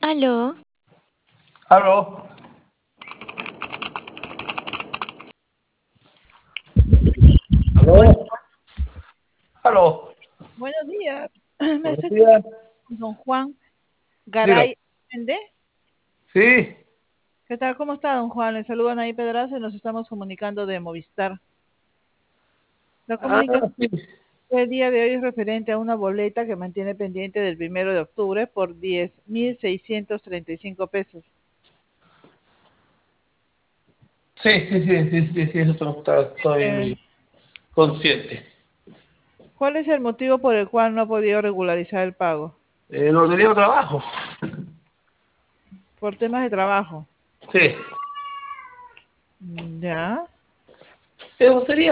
Aló, Aló, bueno, aló, aló. buenos días. Me Buenos estoy días. comunicando con don Juan Diga. Garay Méndez. Sí. ¿Qué tal? ¿Cómo está, don Juan? Le saludan ahí Pedraza y nos estamos comunicando de Movistar. La Ah, comunicación sí. del día de hoy es referente a una boleta que mantiene pendiente del 1 de octubre por 10.635 pesos. Sí, eso Eh, estoy consciente. ¿Cuál es el motivo por el cual no ha podido regularizar el pago? No tenía trabajo. Por temas de trabajo. Sí. Ya. Eso sería.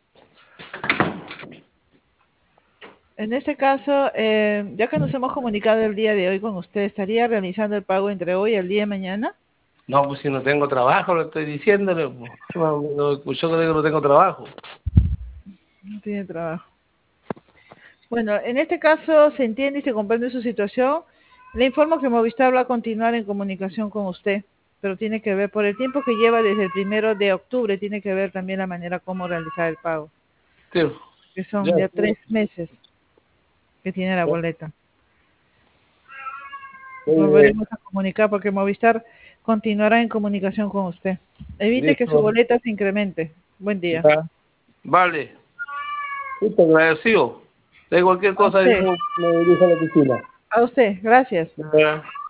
En este caso, ya que nos hemos comunicado el día de hoy con usted, ¿estaría realizando el pago entre hoy y el día de mañana? No, pues si no tengo trabajo, lo estoy diciéndole. Pues. No escuchó que digo que no tengo trabajo. No tiene trabajo. Bueno, en este caso se entiende y se comprende su situación. Le informo que Movistar va a continuar en comunicación con usted, pero tiene que ver, por el tiempo que lleva desde el 1 de octubre, tiene que ver también la manera como realizar el pago, Sí. que son Ya, ya sí. 3 meses que tiene la boleta. Eh, Volveremos a comunicar porque Movistar continuará en comunicación con usted. Evite que su listo. boleta se incremente. Buen día. Ya. Vale. Listo, agradecido. De cualquier A cosa usted, yo me dirijo a la oficina. a usted, gracias. Ya.